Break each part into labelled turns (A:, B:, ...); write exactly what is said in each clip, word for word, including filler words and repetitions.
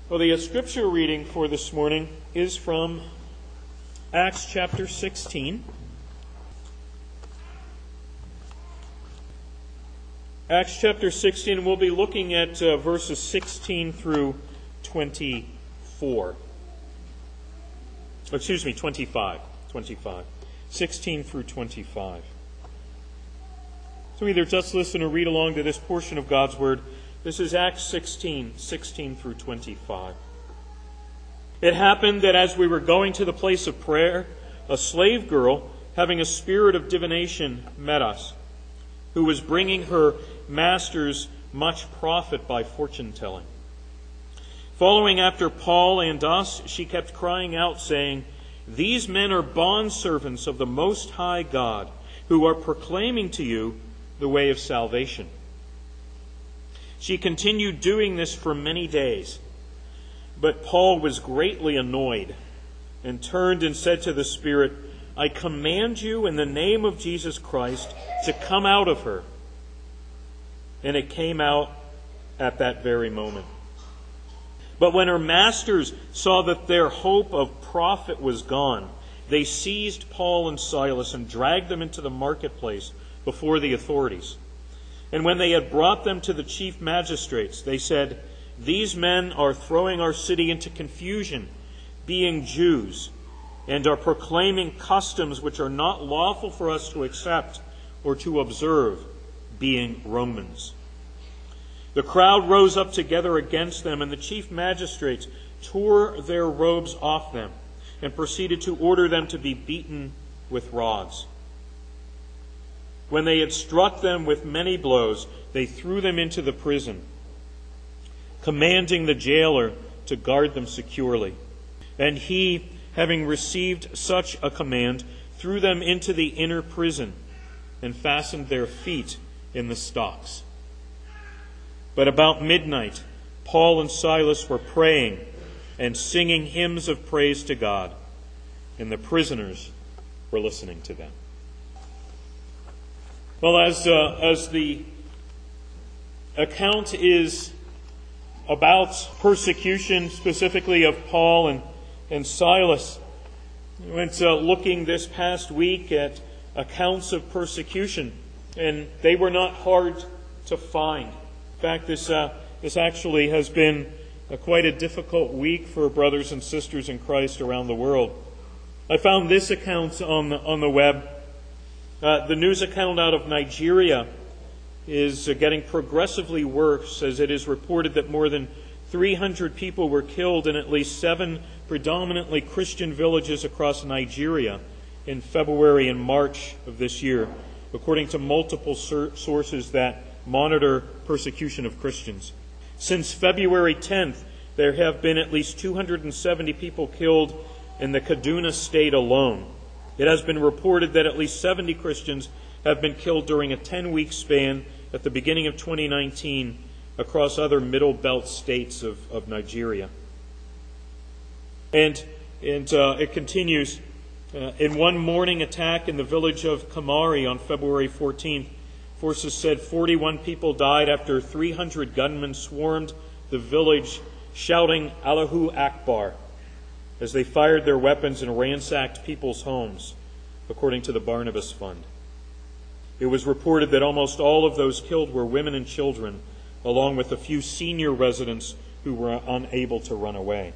A: Well, the scripture reading for this morning is from Acts chapter sixteen. Acts chapter sixteen, we'll be looking at uh, verses sixteen through twenty-four. Excuse me, twenty-five. twenty-five. sixteen through twenty-five. So either just listen or read along to this portion of God's Word. This is Acts sixteen, sixteen through twenty-five. It happened that as we were going to the place of prayer, a slave girl, having a spirit of divination, met us, who was bringing her masters much profit by fortune-telling. Following after Paul and us, she kept crying out, saying, "These men are bondservants of the Most High God, who are proclaiming to you the way of salvation." She continued doing this for many days. But Paul was greatly annoyed and turned and said to the Spirit, "I command you in the name of Jesus Christ to come out of her." And it came out at that very moment. But when her masters saw that their hope of profit was gone, they seized Paul and Silas and dragged them into the marketplace before the authorities. And when they had brought them to the chief magistrates, they said, "These men are throwing our city into confusion, being Jews, and are proclaiming customs which are not lawful for us to accept or to observe, being Romans." The crowd rose up together against them, and the chief magistrates tore their robes off them and proceeded to order them to be beaten with rods. When they had struck them with many blows, they threw them into the prison, commanding the jailer to guard them securely. And he, having received such a command, threw them into the inner prison and fastened their feet in the stocks. But about midnight, Paul and Silas were praying and singing hymns of praise to God, and the prisoners were listening to them. Well, as uh, as the account is about persecution, specifically of Paul and, and Silas, we went uh, looking this past week at accounts of persecution, and they were not hard to find. In fact, this uh, this actually has been a, quite a difficult week for brothers and sisters in Christ around the world. I found this account on the, on the web. Uh, the news account out of Nigeria is uh, getting progressively worse, as it is reported that more than three hundred people were killed in at least seven predominantly Christian villages across Nigeria in February and March of this year, according to multiple sur- sources that monitor persecution of Christians. Since February tenth, there have been at least two hundred seventy people killed in the Kaduna state alone. It has been reported that at least seventy Christians have been killed during a ten-week span at the beginning of twenty nineteen across other Middle Belt states of, of Nigeria. And, and uh, it continues. Uh, in one morning attack in the village of Kamari on February fourteenth, forces said forty-one people died after three hundred gunmen swarmed the village shouting "Allahu Akbar" as they fired their weapons and ransacked people's homes, according to the Barnabas Fund. It was reported that almost all of those killed were women and children, along with a few senior residents who were unable to run away.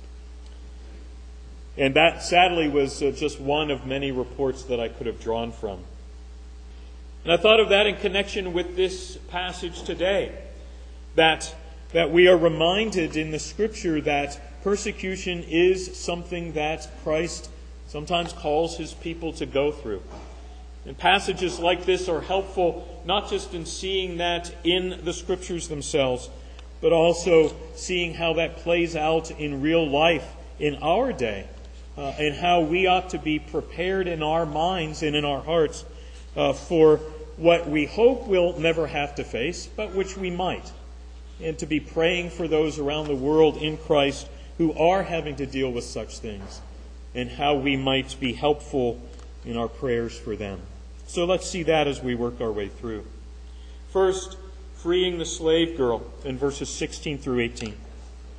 A: And that, sadly, was uh, just one of many reports that I could have drawn from. And I thought of that in connection with this passage today, that, that we are reminded in the Scripture that persecution is something that Christ sometimes calls His people to go through. And passages like this are helpful not just in seeing that in the Scriptures themselves, but also seeing how that plays out in real life in our day, uh, and how we ought to be prepared in our minds and in our hearts uh, for what we hope we'll never have to face, but which we might. And to be praying for those around the world in Christ who are having to deal with such things, and how we might be helpful in our prayers for them. So let's see that as we work our way through. First, freeing the slave girl in verses sixteen through eighteen.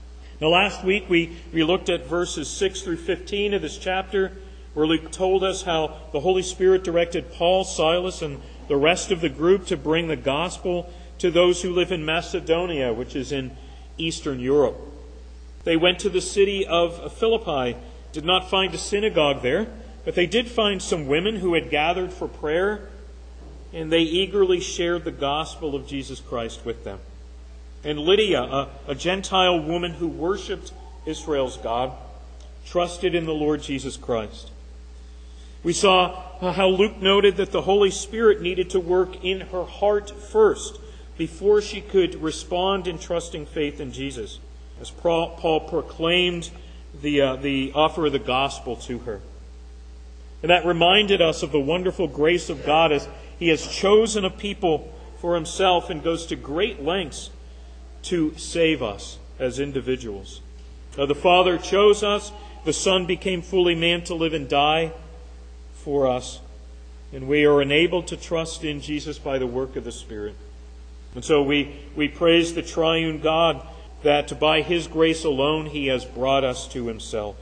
A: Now last week we, we looked at verses six through fifteen of this chapter, where Luke told us how the Holy Spirit directed Paul, Silas, and the rest of the group to bring the gospel to those who live in Macedonia, which is in Eastern Europe. They went to the city of Philippi, did not find a synagogue there, but they did find some women who had gathered for prayer, and they eagerly shared the gospel of Jesus Christ with them. And Lydia, a, a Gentile woman who worshipped Israel's God, trusted in the Lord Jesus Christ. We saw how Luke noted that the Holy Spirit needed to work in her heart first before she could respond in trusting faith in Jesus, as Paul proclaimed the, uh, the offer of the gospel to her. And that reminded us of the wonderful grace of God as He has chosen a people for Himself and goes to great lengths to save us as individuals. Uh, the Father chose us, the Son became fully man to live and die for us, and we are enabled to trust in Jesus by the work of the Spirit. And so we, we praise the triune God that by His grace alone He has brought us to Himself.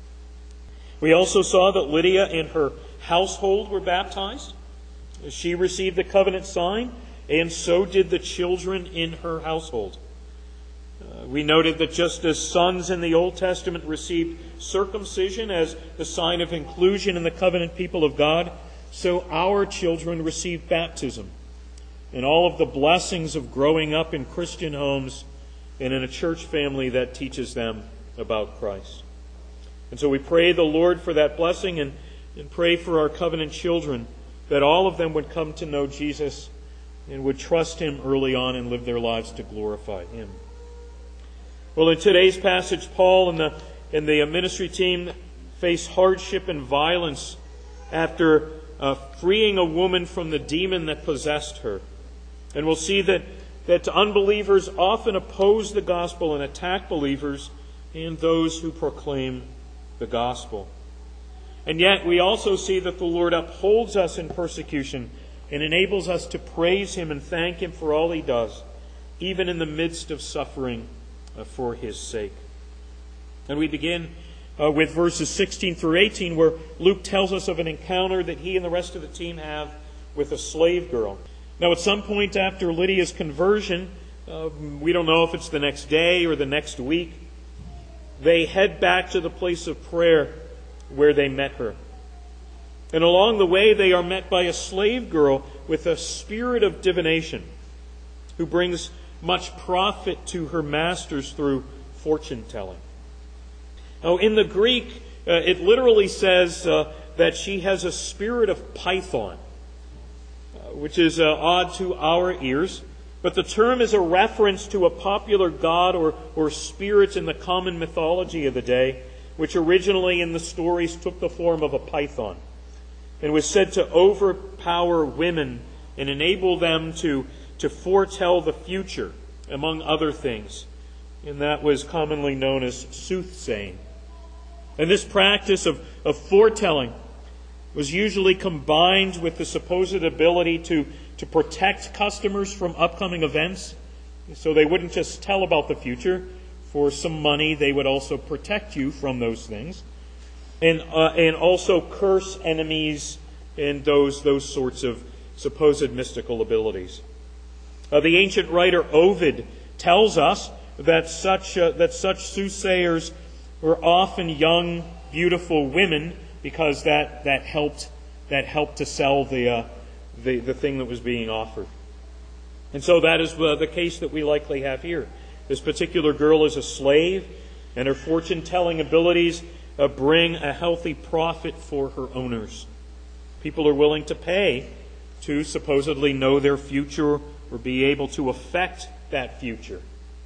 A: We also saw that Lydia and her household were baptized. She received the covenant sign, and so did the children in her household. Uh, we noted that just as sons in the Old Testament received circumcision as the sign of inclusion in the covenant people of God, so our children received baptism and all of the blessings of growing up in Christian homes and in a church family that teaches them about Christ. And so we pray the Lord for that blessing and, and pray for our covenant children, that all of them would come to know Jesus and would trust Him early on and live their lives to glorify Him. Well, in today's passage, Paul and the, and the ministry team face hardship and violence after uh, freeing a woman from the demon that possessed her. And we'll see that, that unbelievers often oppose the gospel and attack believers and those who proclaim the gospel. And yet we also see that the Lord upholds us in persecution and enables us to praise Him and thank Him for all He does, even in the midst of suffering uh, for His sake. And we begin uh, with verses sixteen through eighteen, where Luke tells us of an encounter that he and the rest of the team have with a slave girl. Now, at some point after Lydia's conversion, uh, we don't know if it's the next day or the next week, they head back to the place of prayer where they met her. And along the way, they are met by a slave girl with a spirit of divination who brings much profit to her masters through fortune telling. Now, in the Greek, uh, it literally says uh, that she has a spirit of Python, uh, which is uh, odd to our ears. But the term is a reference to a popular god or, or spirit in the common mythology of the day, which originally in the stories took the form of a python and was said to overpower women and enable them to, to foretell the future, among other things. And that was commonly known as soothsaying. And this practice of, of foretelling was usually combined with the supposed ability to, to protect customers from upcoming events. So they wouldn't just tell about the future. For some money, they would also protect you from those things. And uh, and also curse enemies and those, those sorts of supposed mystical abilities. Uh, the ancient writer Ovid tells us that such uh, that such soothsayers were often young, beautiful women, because that, that helped that helped to sell the, uh, the the thing that was being offered. And so that is uh, the case that we likely have here. This particular girl is a slave, and her fortune-telling abilities uh, bring a healthy profit for her owners. People are willing to pay to supposedly know their future or be able to affect that future.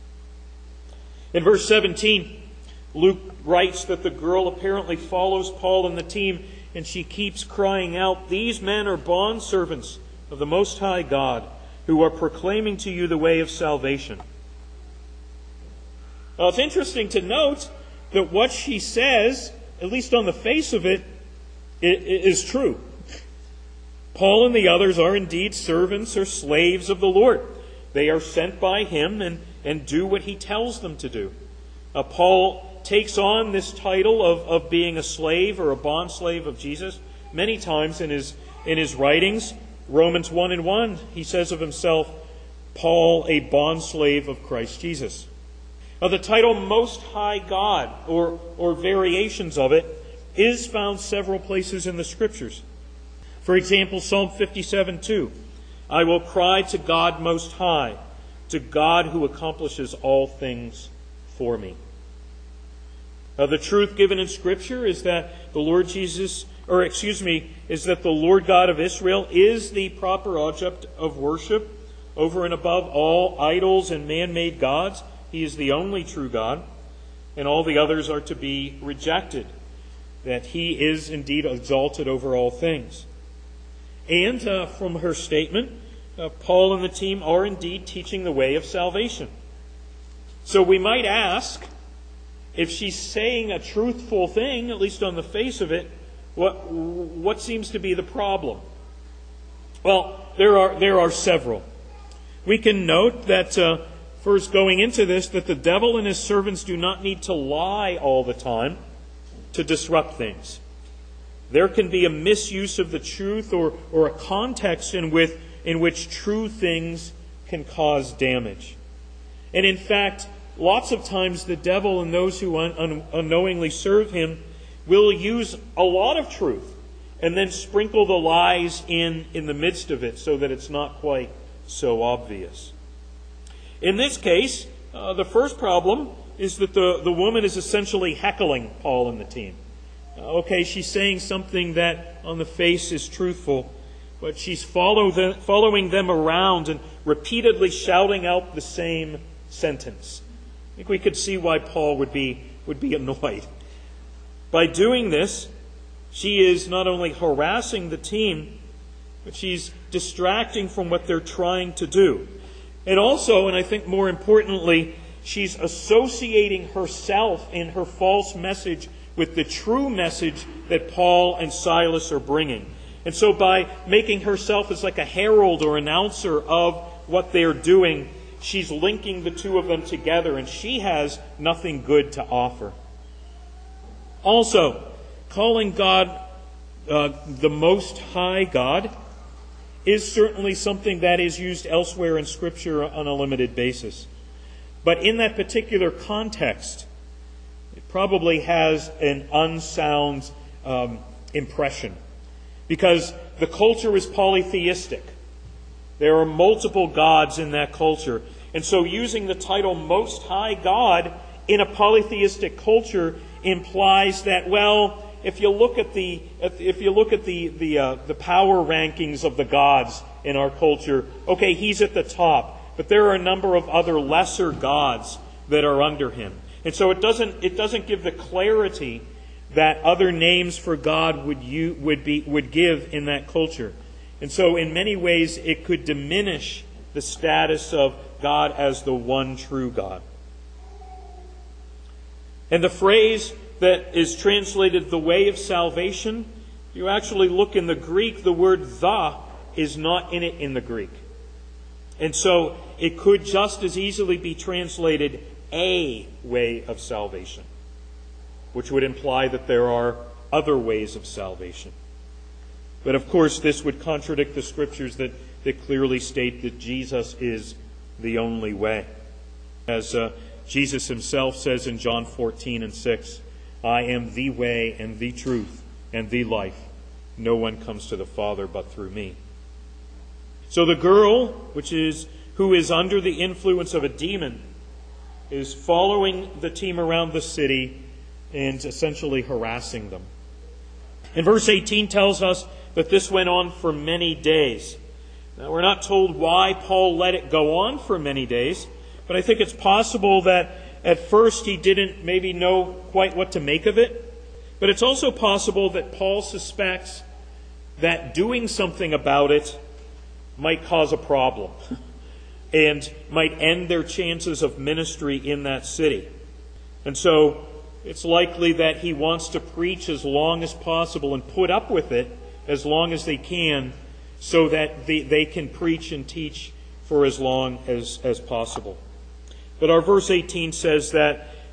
A: In verse seventeen, Luke writes that the girl apparently follows Paul and the team, and she keeps crying out, "These men are bondservants of the Most High God, who are proclaiming to you the way of salvation." Now, it's interesting to note that what she says, at least on the face of it, is true. Paul and the others are indeed servants or slaves of the Lord. They are sent by Him and, and do what He tells them to do. Uh, Paul takes on this title of, of being a slave or a bondslave of Jesus many times in his in his writings. Romans one and one, he says of himself, Paul, a bondslave of Christ Jesus. Now, the title Most High God, or, or variations of it, is found several places in the Scriptures. For example, Psalm fifty-seven two, I will cry to God Most High, to God who accomplishes all things for me. Now, the truth given in Scripture is that the Lord Jesus, or excuse me, is that the Lord God of Israel is the proper object of worship over and above all idols and man-made gods. He is the only true God, and all the others are to be rejected, that He is indeed exalted over all things. And uh, from her statement, uh, Paul and the team are indeed teaching the way of salvation. So we might ask, if she's saying a truthful thing, at least on the face of it, what what seems to be the problem? Well, there are there are several. We can note that, uh, first going into this, that the devil and his servants do not need to lie all the time to disrupt things. There can be a misuse of the truth or, or a context in, with, in which true things can cause damage. And in fact, lots of times the devil and those who un, un, unknowingly serve him will use a lot of truth and then sprinkle the lies in in the midst of it so that it's not quite so obvious. In this case, uh, the first problem is that the, the woman is essentially heckling Paul and the team. Uh, okay, she's saying something that on the face is truthful, but she's follow the, following them around and repeatedly shouting out the same sentence. I think we could see why Paul would be would be annoyed. By doing this, she is not only harassing the team, but she's distracting from what they're trying to do. And also, and I think more importantly, she's associating herself in her false message with the true message that Paul and Silas are bringing. And so by making herself as like a herald or announcer of what they're doing, she's linking the two of them together, and she has nothing good to offer. Also, calling God uh, the Most High God is certainly something that is used elsewhere in Scripture on a limited basis. But in that particular context, it probably has an unsound um, impression. Because the culture is polytheistic. There are multiple gods in that culture. And so using the title Most High God in a polytheistic culture implies that, well, if you look at the if you look at the the uh, the power rankings of the gods in our culture, okay, he's at the top, but there are a number of other lesser gods that are under him, and so it doesn't it doesn't give the clarity that other names for God would you would be would give in that culture, and so in many ways it could diminish the status of God as the one true God. And the phrase that is translated the way of salvation, if you actually look in the Greek, the word the is not in it in the Greek. And so it could just as easily be translated a way of salvation, which would imply that there are other ways of salvation. But of course, this would contradict the Scriptures that, that clearly state that Jesus is the only way. As uh, Jesus himself says in John fourteen and six, I am the way and the truth and the life. No one comes to the Father but through me. So the girl, which is who is under the influence of a demon, is following the team around the city and essentially harassing them. And verse eighteen tells us that this went on for many days. Now, we're not told why Paul let it go on for many days, but I think it's possible that at first he didn't maybe know quite what to make of it. But it's also possible that Paul suspects that doing something about it might cause a problem and might end their chances of ministry in that city. And so it's likely that he wants to preach as long as possible and put up with it as long as they can so that they, they can preach and teach for as long as, as possible. But our verse eighteen says that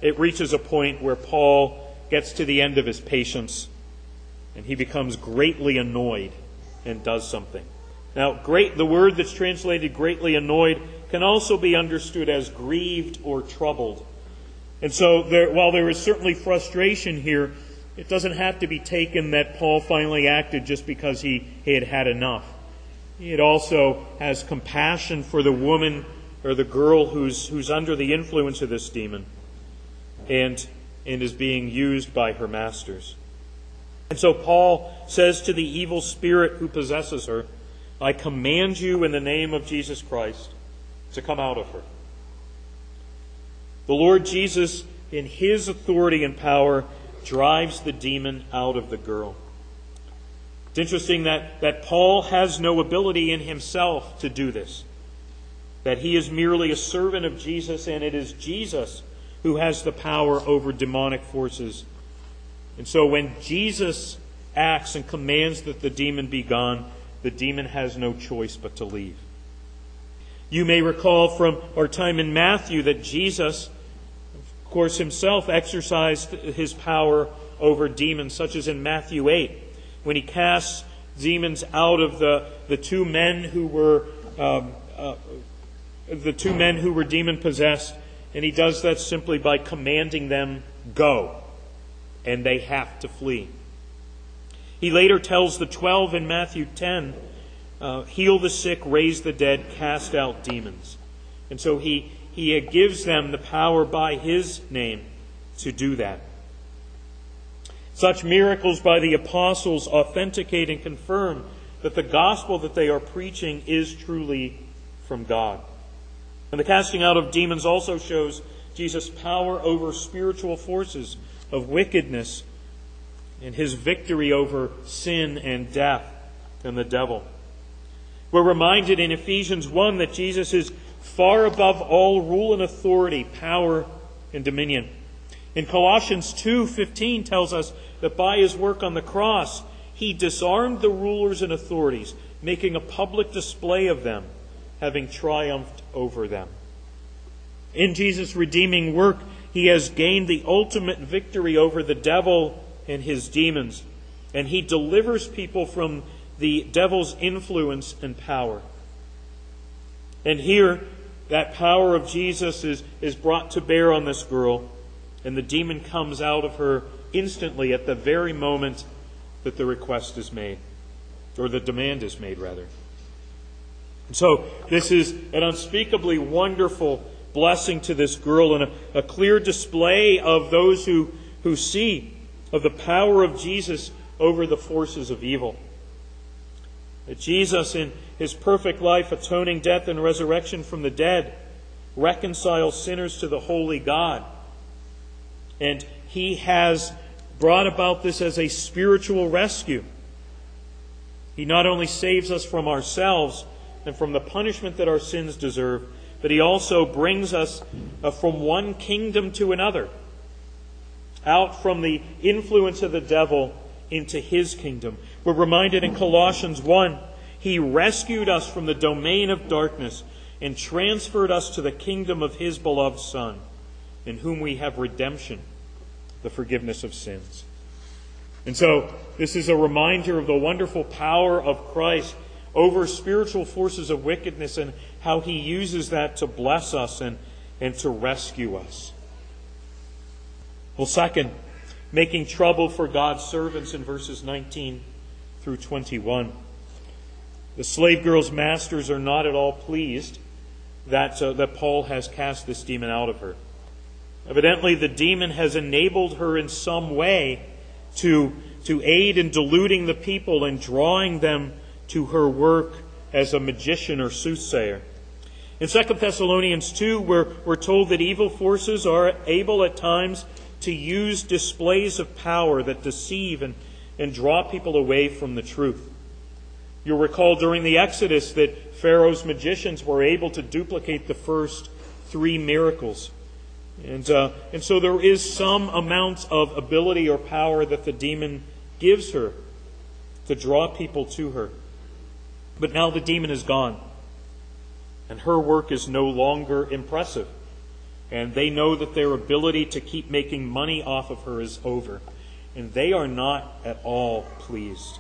A: it reaches a point where Paul gets to the end of his patience and he becomes greatly annoyed and does something. Now, great, the word that's translated greatly annoyed can also be understood as grieved or troubled. And so there, while there is certainly frustration here, it doesn't have to be taken that Paul finally acted just because he, he had had enough. It also has compassion for the woman or the girl who's who's under the influence of this demon and, and is being used by her masters. And so Paul says to the evil spirit who possesses her, I command you in the name of Jesus Christ to come out of her. The Lord Jesus, in his authority and power, drives the demon out of the girl. It's interesting that, that Paul has no ability in himself to do this. That he is merely a servant of Jesus, and it is Jesus who has the power over demonic forces. And so when Jesus acts and commands that the demon be gone, the demon has no choice but to leave. You may recall from our time in Matthew that Jesus, of course, himself exercised his power over demons, such as in Matthew eight, when he casts demons out of the, the two men who were um, uh, the two men who were demon possessed, and he does that simply by commanding them, go, and they have to flee. He later tells the twelve in Matthew ten, uh, heal the sick, raise the dead, cast out demons. And so he, he gives them the power by his name to do that. Such miracles by the apostles authenticate and confirm that the gospel that they are preaching is truly from God. And the casting out of demons also shows Jesus' power over spiritual forces of wickedness and his victory over sin and death and the devil. We're reminded in Ephesians one that Jesus is far above all rule and authority, power and dominion. In Colossians two fifteen tells us that by his work on the cross, he disarmed the rulers and authorities, making a public display of them, having triumphed over them. In Jesus' redeeming work, he has gained the ultimate victory over the devil and his demons, and he delivers people from the devil's influence and power. And here, that power of Jesus is, is brought to bear on this girl, and the demon comes out of her instantly at the very moment that the request is made, or the demand is made, rather. And so, this is an unspeakably wonderful blessing to this girl, and a, a clear display of those who, who see of the power of Jesus over the forces of evil. That Jesus, in his perfect life, atoning death and resurrection from the dead, reconciles sinners to the holy God. And he has brought about this as a spiritual rescue. He not only saves us from ourselves and from the punishment that our sins deserve, but he also brings us uh, from one kingdom to another, out from the influence of the devil into his kingdom. We're reminded in Colossians one, he rescued us from the domain of darkness and transferred us to the kingdom of his beloved Son, in whom we have redemption, the forgiveness of sins. And so, this is a reminder of the wonderful power of Christ over spiritual forces of wickedness and how he uses that to bless us and, and to rescue us. Well, second, making trouble for God's servants in verses nineteen through twenty-one. The slave girl's masters are not at all pleased that, uh, that Paul has cast this demon out of her. Evidently, the demon has enabled her in some way to, to aid in deluding the people and drawing them to her work as a magician or soothsayer. In Second Thessalonians two, we're, we're told that evil forces are able at times to use displays of power that deceive and, and draw people away from the truth. You'll recall during the Exodus that Pharaoh's magicians were able to duplicate the first three miracles. And, uh, and so there is some amount of ability or power that the demon gives her to draw people to her. But now the demon is gone, and her work is no longer impressive. And they know that their ability to keep making money off of her is over. And they are not at all pleased.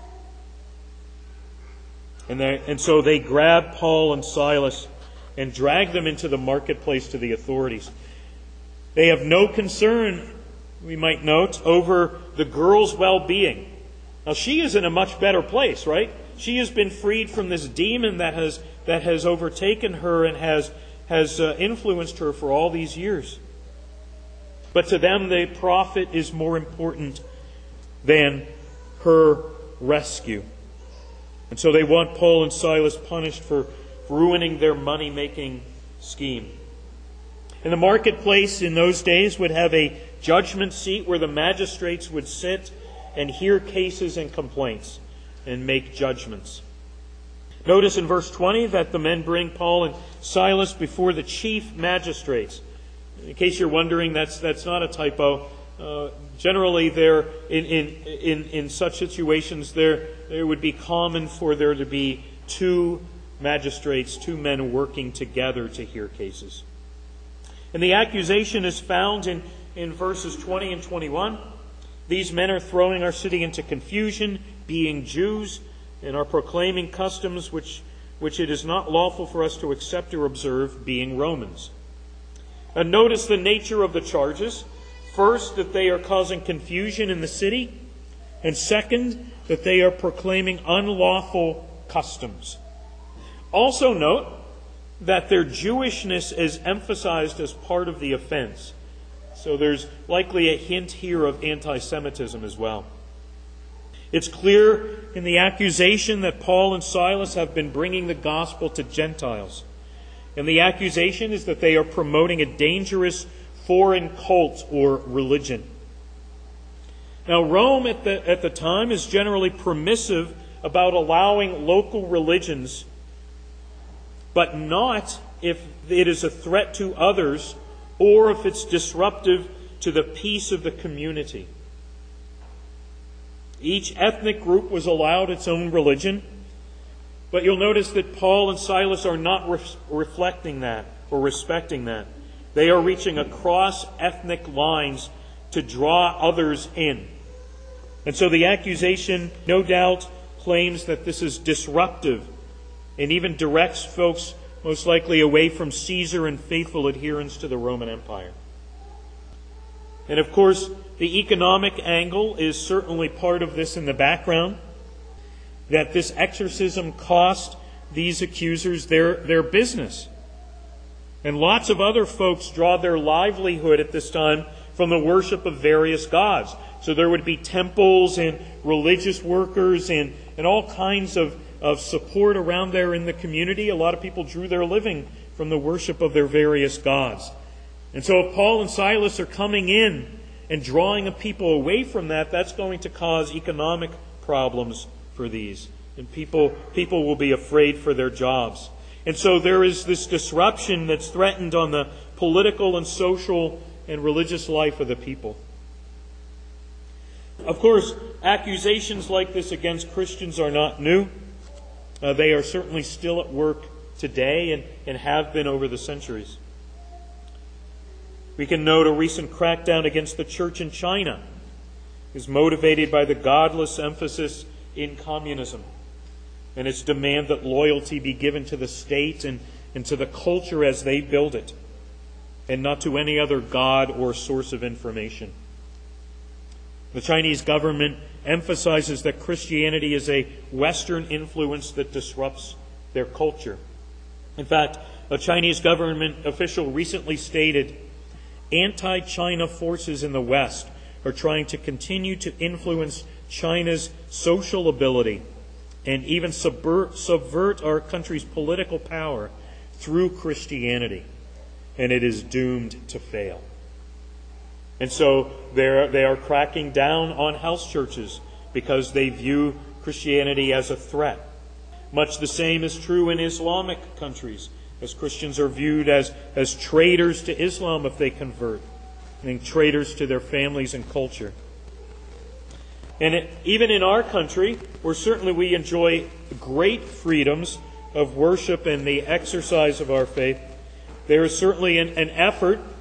A: And, they, and so they grab Paul and Silas and drag them into the marketplace to the authorities. They have no concern, we might note, over the girl's well-being. Now, she is in a much better place, right? She has been freed from this demon that has that has overtaken her and has has uh, influenced her for all these years. But to them, the profit is more important than her rescue. And so they want Paul and Silas punished for ruining their money-making scheme. And the marketplace in those days would have a judgment seat where the magistrates would sit and hear cases and complaints and make judgments. Notice in verse twenty that the men bring Paul and Silas before the chief magistrates. In case you're wondering, that's that's not a typo. Uh, generally, there in, in in in such situations, there there would be common for there to be two magistrates, two men working together to hear cases. And the accusation is found in, in verses twenty and twenty-one. These men are throwing our city into confusion, being Jews, and are proclaiming customs which, which it is not lawful for us to accept or observe, being Romans. And notice the nature of the charges. First, that they are causing confusion in the city. And second, that they are proclaiming unlawful customs. Also note that their Jewishness is emphasized as part of the offense. So there's likely a hint here of anti-Semitism as well. It's clear in the accusation that Paul and Silas have been bringing the gospel to Gentiles. And the accusation is that they are promoting a dangerous foreign cult or religion. Now, Rome at the, at the time is generally permissive about allowing local religions, but not if it is a threat to others or if it's disruptive to the peace of the community. Each ethnic group was allowed its own religion, but you'll notice that Paul and Silas are not re- reflecting that or respecting that. They are reaching across ethnic lines to draw others in. And so the accusation, no doubt, claims that this is disruptive and even directs folks most likely away from Caesar and faithful adherence to the Roman Empire. And of course, the economic angle is certainly part of this in the background, that this exorcism cost these accusers their, their business. And lots of other folks draw their livelihood at this time from the worship of various gods. So there would be temples and religious workers and, and all kinds of, of support around there in the community. A lot of people drew their living from the worship of their various gods. And so if Paul and Silas are coming in and drawing a people away from that, that's going to cause economic problems for these. And people, people will be afraid for their jobs. And so there is this disruption that's threatened on the political and social and religious life of the people. Of course, accusations like this against Christians are not new. Uh, they are certainly still at work today and, and have been over the centuries. We can note a recent crackdown against the church in China is motivated by the godless emphasis in communism and its demand that loyalty be given to the state and, and to the culture as they build it, and not to any other god or source of information. The Chinese government emphasizes that Christianity is a Western influence that disrupts their culture. In fact, a Chinese government official recently stated, anti-China forces in the West are trying to continue to influence China's social ability and even subvert, subvert our country's political power through Christianity. And it is doomed to fail. And so they're, they are cracking down on house churches because they view Christianity as a threat. Much the same is true in Islamic countries, as Christians are viewed as, as traitors to Islam if they convert, and traitors to their families and culture. And it, even in our country, where certainly we enjoy great freedoms of worship and the exercise of our faith, there is certainly an, an effort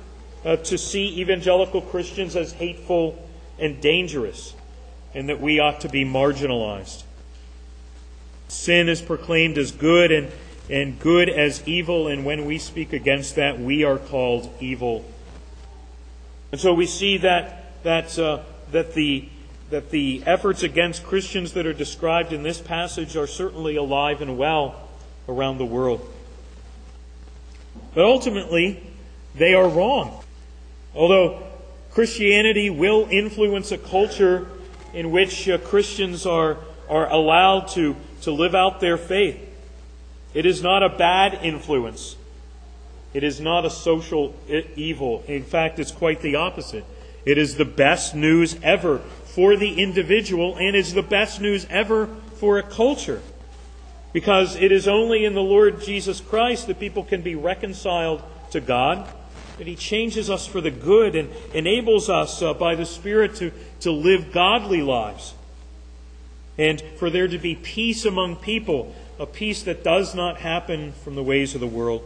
A: uh, to see evangelical Christians as hateful and dangerous, and that we ought to be marginalized. Sin is proclaimed as good and, and good as evil, and when we speak against that, we are called evil. And so we see that that uh, that the that the efforts against Christians that are described in this passage are certainly alive and well around the world. But ultimately, they are wrong. Although Christianity will influence a culture in which uh, Christians are, are allowed to, to live out their faith, it is not a bad influence. It is not a social evil. In fact, it's quite the opposite. It is the best news ever for the individual, and is the best news ever for a culture. Because it is only in the Lord Jesus Christ that people can be reconciled to God, that He changes us for the good and enables us uh, by the Spirit to, to live godly lives. And for there to be peace among people, a peace that does not happen from the ways of the world.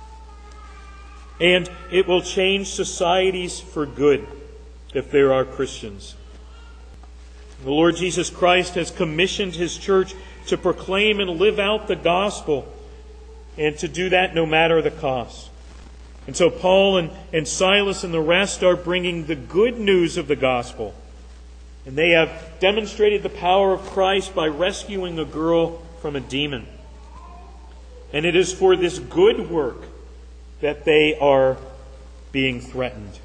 A: And it will change societies for good if there are Christians. The Lord Jesus Christ has commissioned His church to proclaim and live out the gospel, and to do that no matter the cost. And so Paul and, and Silas and the rest are bringing the good news of the gospel. And they have demonstrated the power of Christ by rescuing a girl from a demon. And it is for this good work that they are being threatened.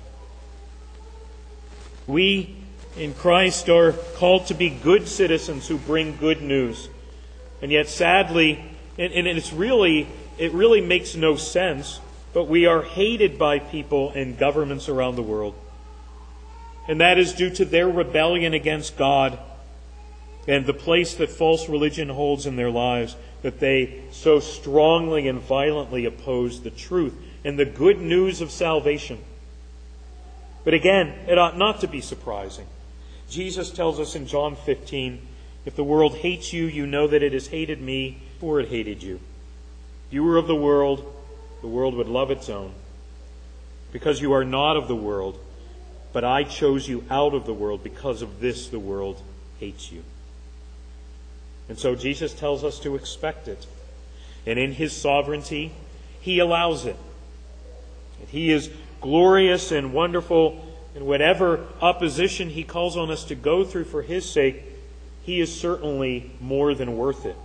A: We in Christ are called to be good citizens who bring good news. And yet sadly, and, and it's really, it really makes no sense, but we are hated by people and governments around the world. And that is due to their rebellion against God and the place that false religion holds in their lives, that they so strongly and violently oppose the truth and the good news of salvation. But again, it ought not to be surprising. Jesus tells us in John fifteen, if the world hates you, you know that it has hated me before it hated you. If you were of the world, the world would love its own. Because you are not of the world, but I chose you out of the world. Because of this, the world hates you. And so Jesus tells us to expect it. And in His sovereignty, He allows it. And He is glorious and wonderful, and whatever opposition He calls on us to go through for His sake, He is certainly more than worth it.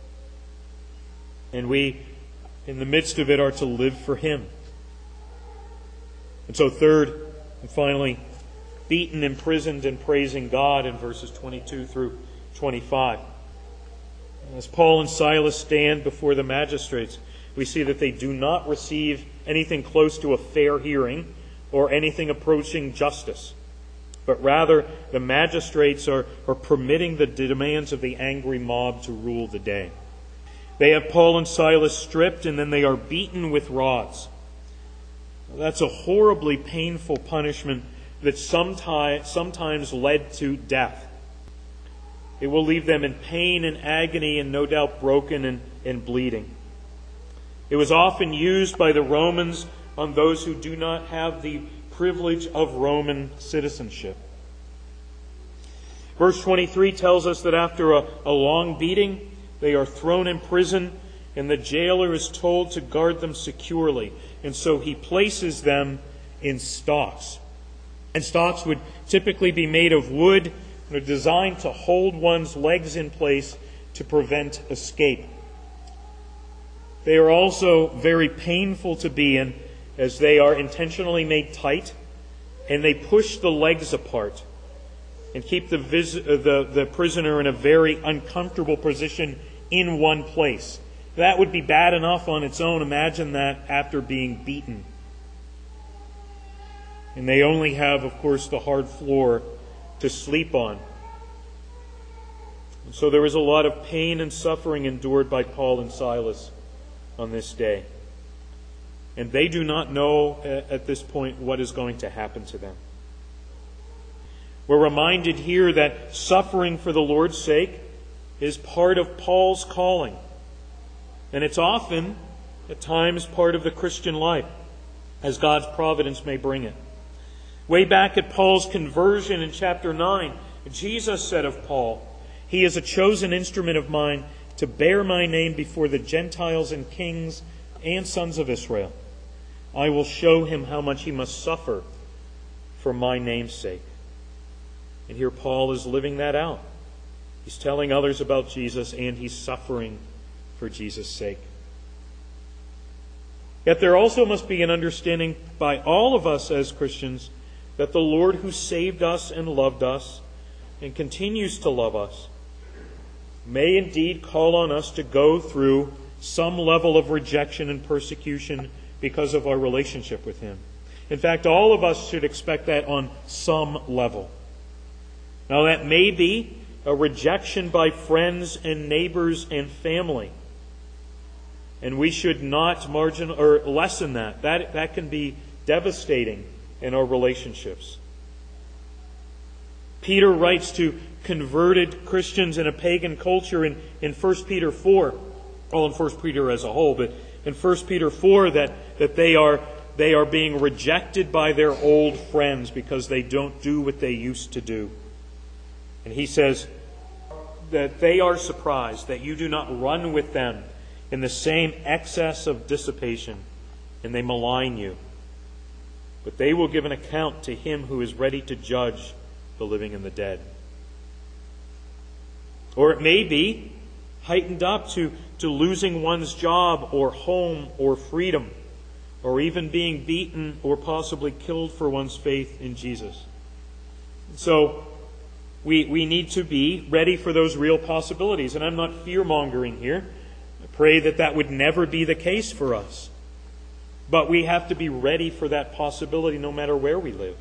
A: And we, in the midst of it, are to live for Him. And so third, and finally, beaten, imprisoned, and praising God in verses twenty-two through twenty-five. As Paul and Silas stand before the magistrates, we see that they do not receive anything close to a fair hearing or anything approaching justice. But rather, the magistrates are, are permitting the demands of the angry mob to rule the day. They have Paul and Silas stripped, and then they are beaten with rods. That's a horribly painful punishment that sometimes, sometimes led to death. It will leave them in pain and agony and no doubt broken and, and bleeding. It was often used by the Romans on those who do not have the privilege of Roman citizenship. Verse twenty-three tells us that after a, a long beating, they are thrown in prison, and the jailer is told to guard them securely. And so he places them in stocks. And stocks would typically be made of wood and are designed to hold one's legs in place to prevent escape. They are also very painful to be in, as they are intentionally made tight, and they push the legs apart and keep the, vis- the, the prisoner in a very uncomfortable position in one place. That would be bad enough on its own. Imagine that after being beaten. And they only have, of course, the hard floor to sleep on. And so there is a lot of pain and suffering endured by Paul and Silas on this day. And they do not know at this point what is going to happen to them. We're reminded here that suffering for the Lord's sake is part of Paul's calling. And it's often, at times, part of the Christian life. as God's providence may bring it. Way back at Paul's conversion in chapter nine, Jesus said of Paul, "He is a chosen instrument of mine to bear my name before the Gentiles and kings and sons of Israel. I will show him how much he must suffer for my name's sake." And here Paul is living that out. He's telling others about Jesus, and he's suffering for Jesus' sake. Yet there also must be an understanding by all of us as Christians that the Lord who saved us and loved us and continues to love us may indeed call on us to go through some level of rejection and persecution because of our relationship with Him. In fact, all of us should expect that on some level. Now, that may be a rejection by friends and neighbors and family. And we should not margin or lessen that. That, that can be devastating in our relationships. Peter writes to converted Christians in a pagan culture in, in First Peter four, well, in First Peter as a whole, but in First Peter four that, that they are they are being rejected by their old friends because they don't do what they used to do. And he says that they are surprised that you do not run with them in the same excess of dissipation, and they malign you. But they will give an account to Him who is ready to judge the living and the dead. Or it may be heightened up to, to losing one's job or home or freedom, or even being beaten or possibly killed for one's faith in Jesus. So we, we need to be ready for those real possibilities. And I'm not fear-mongering here. I pray that that would never be the case for us. But we have to be ready for that possibility no matter where we live.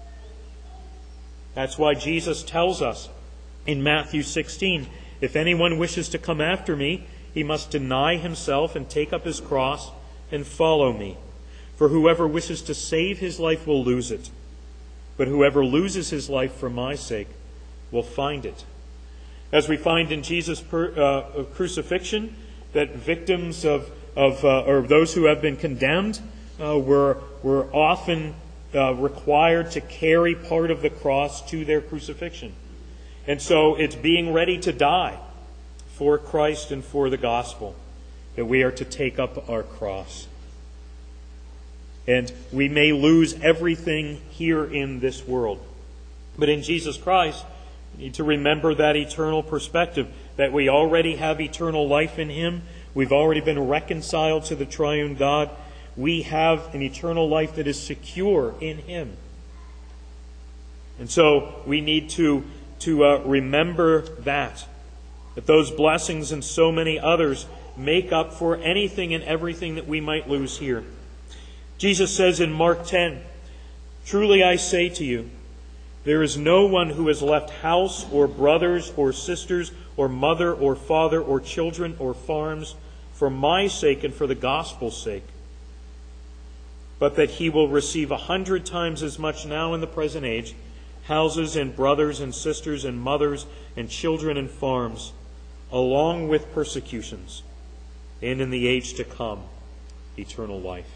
A: That's why Jesus tells us in Matthew sixteen, "If anyone wishes to come after me, he must deny himself and take up his cross and follow me. For whoever wishes to save his life will lose it. But whoever loses his life for my sake will find it." As we find in Jesus' per, uh, crucifixion, that victims of, of uh, or those who have been condemned uh, were, were often uh, required to carry part of the cross to their crucifixion. And so it's being ready to die for Christ and for the gospel that we are to take up our cross. And we may lose everything here in this world. But in Jesus Christ, we need to remember that eternal perspective, that we already have eternal life in Him. We've already been reconciled to the triune God. We have an eternal life that is secure in Him. And so we need to, to uh, remember that, that those blessings and so many others make up for anything and everything that we might lose here. Jesus says in Mark ten, "Truly I say to you, there is no one who has left house or brothers or sisters or mother or father or children or farms for my sake and for the gospel's sake, but that he will receive a hundred times as much now in the present age, houses and brothers and sisters and mothers and children and farms, along with persecutions, and in the age to come, eternal life."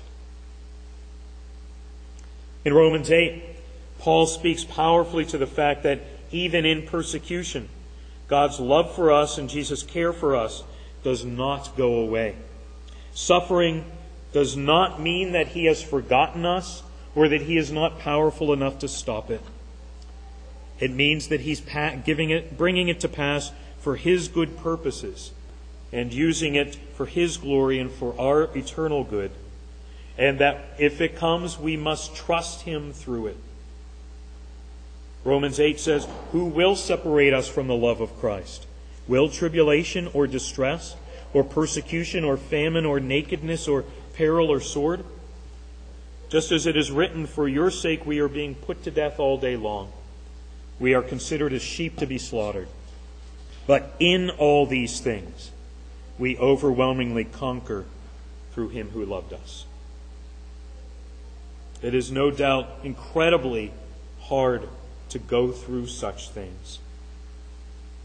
A: In Romans eight, Paul speaks powerfully to the fact that even in persecution, God's love for us and Jesus' care for us does not go away. Suffering does not mean that He has forgotten us or that He is not powerful enough to stop it. It means that He's giving it, bringing it to pass for His good purposes and using it for His glory and for our eternal good. And that if it comes, we must trust Him through it. Romans eight says, "Who will separate us from the love of Christ? Will tribulation or distress or persecution or famine or nakedness or peril or sword? Just as it is written, for your sake we are being put to death all day long. We are considered as sheep to be slaughtered. But in all these things we overwhelmingly conquer through Him who loved us." It is no doubt incredibly hard to go through such things.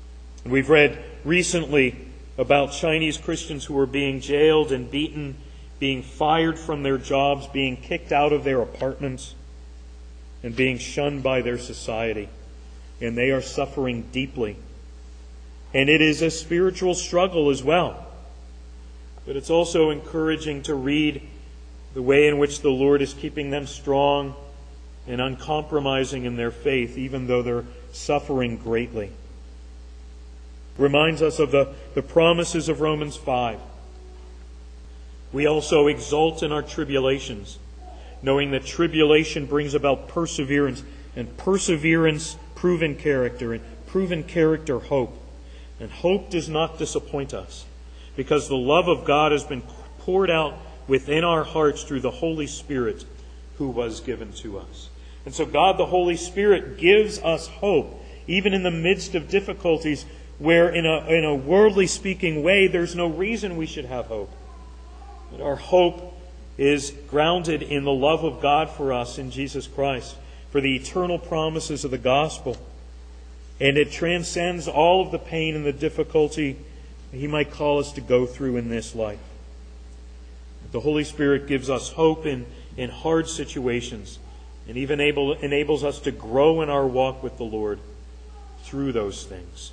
A: We've read recently about Chinese Christians who were being jailed and beaten being fired from their jobs, being kicked out of their apartments, and being shunned by their society. And they are suffering deeply. And it is a spiritual struggle as well. But it's also encouraging to read the way in which the Lord is keeping them strong and uncompromising in their faith, even though they're suffering greatly. Reminds us of the, the promises of Romans five. We also exult in our tribulations, knowing that tribulation brings about perseverance, and perseverance, proven character, and proven character, hope. And hope does not disappoint us, because the love of God has been poured out within our hearts through the Holy Spirit who was given to us. And so God, the Holy Spirit, gives us hope, even in the midst of difficulties where in a, in a worldly speaking way, there's no reason we should have hope. But our hope is grounded in the love of God for us in Jesus Christ, for the eternal promises of the gospel. And it transcends all of the pain and the difficulty He might call us to go through in this life. The Holy Spirit gives us hope in, in hard situations, and even able, enables us to grow in our walk with the Lord through those things.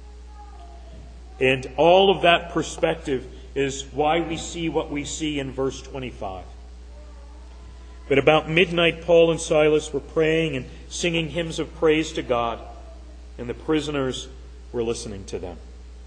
A: And all of that perspective is why we see what we see in verse twenty-five. But about midnight, Paul and Silas were praying and singing hymns of praise to God, and the prisoners were listening to them.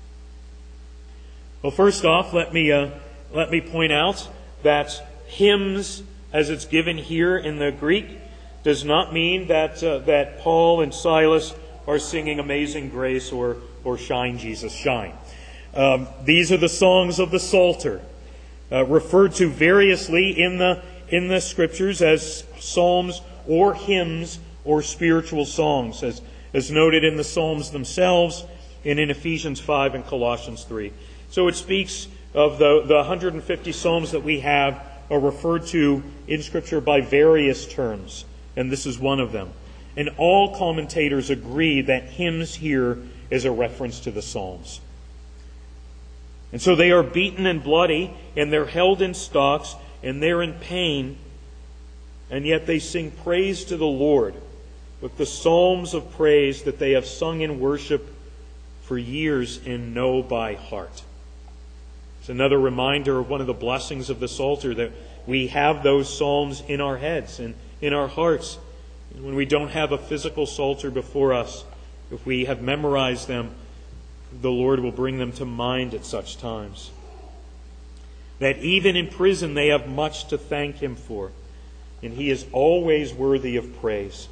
A: Well, first off, let me uh, let me point out that hymns, as it's given here in the Greek, does not mean that uh, that Paul and Silas are singing Amazing Grace or or Shine, Jesus, Shine. Um, these are the songs of the Psalter, uh, referred to variously in the in the Scriptures as psalms or hymns or spiritual songs, as as noted in the Psalms themselves and in Ephesians five and Colossians three. So it speaks of the, the one hundred fifty psalms that we have are referred to in Scripture by various terms, and this is one of them. And all commentators agree that hymns here is a reference to the Psalms. And so they are beaten and bloody, and they're held in stocks, and they're in pain, and yet they sing praise to the Lord with the psalms of praise that they have sung in worship for years and know by heart. It's another reminder of one of the blessings of the Psalter, that we have those psalms in our heads and in our hearts. And when we don't have a physical Psalter before us, if we have memorized them, the Lord will bring them to mind at such times. That even in prison they have much to thank Him for, and He is always worthy of praise.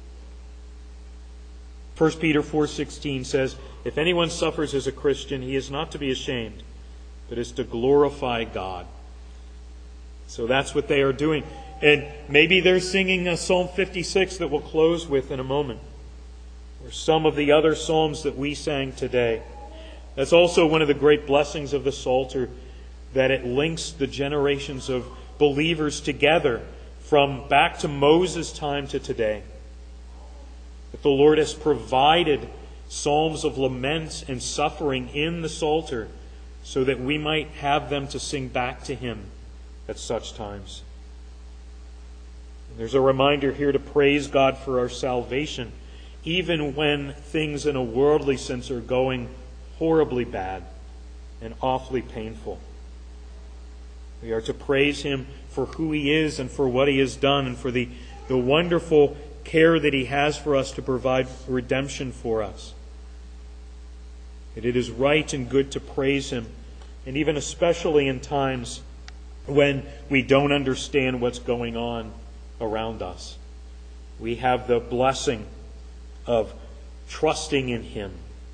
A: First Peter four sixteen says, "If anyone suffers as a Christian, he is not to be ashamed, but is to glorify God." So that's what they are doing. And maybe they're singing a Psalm fifty-six that we'll close with in a moment, or some of the other psalms that we sang today. That's also one of the great blessings of the Psalter, that it links the generations of believers together from back to Moses' time to today. That the Lord has provided psalms of lament and suffering in the Psalter so that we might have them to sing back to Him at such times. And there's a reminder here to praise God for our salvation, even when things in a worldly sense are going horribly bad and awfully painful. We are to praise Him for who He is and for what He has done, and for the, the wonderful care that He has for us to provide redemption for us. And it is right and good to praise Him, and even especially in times when we don't understand what's going on around us. We have the blessing of trusting in Him.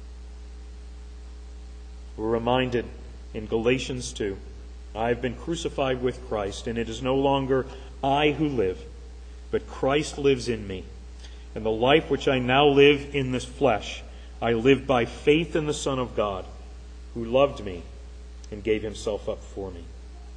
A: We're reminded in Galatians two, "I have been crucified with Christ, and it is no longer I who live, but Christ lives in me. And the life which I now live in this flesh, I live by faith in the Son of God, who loved me and gave Himself up for me."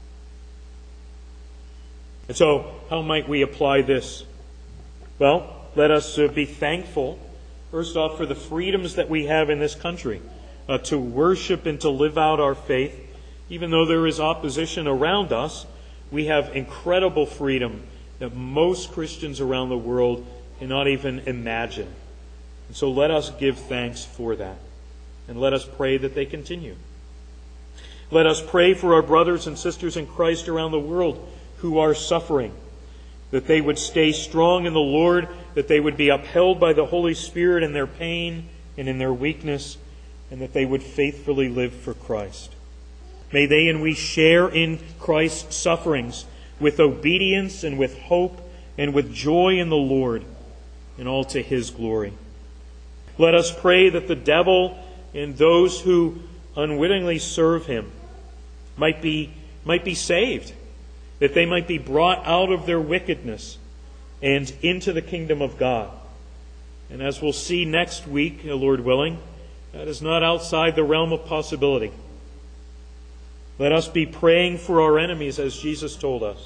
A: And so, how might we apply this? Well, let us uh, be thankful, first off, for the freedoms that we have in this country, uh, to worship and to live out our faith, even though there is opposition around us. we have incredible freedom that most Christians around the world cannot even imagine. And so let us give thanks for that. And let us pray that they continue. Let us pray for our brothers and sisters in Christ around the world who are suffering, that they would stay strong in the Lord, that they would be upheld by the Holy Spirit in their pain and in their weakness, and that they would faithfully live for Christ. May they and we share in Christ's sufferings with obedience and with hope and with joy in the Lord, and all to His glory. Let us pray that the devil and those who unwittingly serve him might be, might be saved, that they might be brought out of their wickedness and into the kingdom of God. And as we'll see next week, Lord willing, that is not outside the realm of possibility. Let us be praying for our enemies as Jesus told us.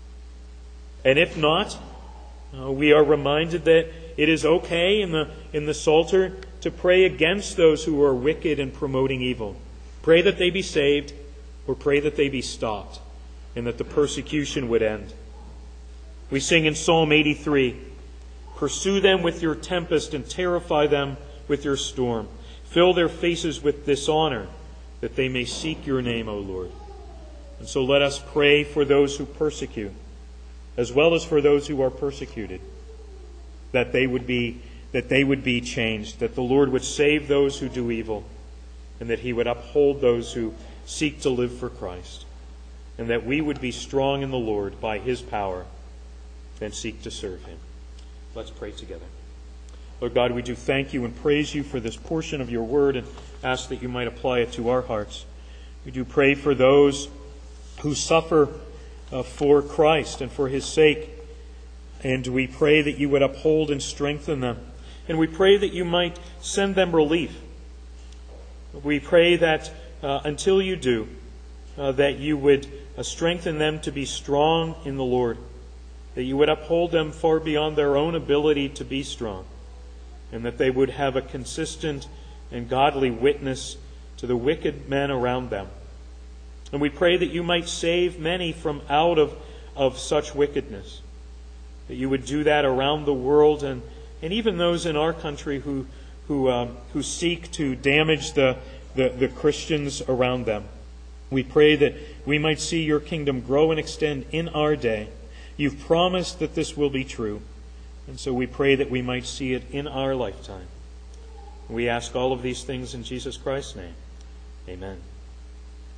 A: And if not, uh, we are reminded that it is okay in the, in the Psalter to pray against those who are wicked and promoting evil. Pray that they be saved, or pray that they be stopped, and that the persecution would end. We sing in Psalm eighty-three, "Pursue them with your tempest and terrify them with your storm. Fill their faces with dishonor, that they may seek your name, O Lord." And so let us pray for those who persecute, as well as for those who are persecuted, that they would be that they would be changed, that the Lord would save those who do evil, and that He would uphold those who seek to live for Christ, and that we would be strong in the Lord by His power and seek to serve Him. Let's pray together. Lord God, we do thank You and praise You for this portion of Your word and ask that You might apply it to our hearts. We do pray for those who suffer uh, for Christ and for His sake, and we pray that You would uphold and strengthen them. And we pray that You might send them relief. We pray that uh, until You do, uh, that You would uh, strengthen them to be strong in the Lord, that You would uphold them far beyond their own ability to be strong, and that they would have a consistent and godly witness to the wicked men around them. And we pray that You might save many from out of, of such wickedness, that You would do that around the world, and, and even those in our country who who um, who seek to damage the, the, the Christians around them. We pray that we might see Your kingdom grow and extend in our day. You've promised that this will be true, and so we pray that we might see it in our lifetime. We ask all of these things in Jesus Christ's name. Amen.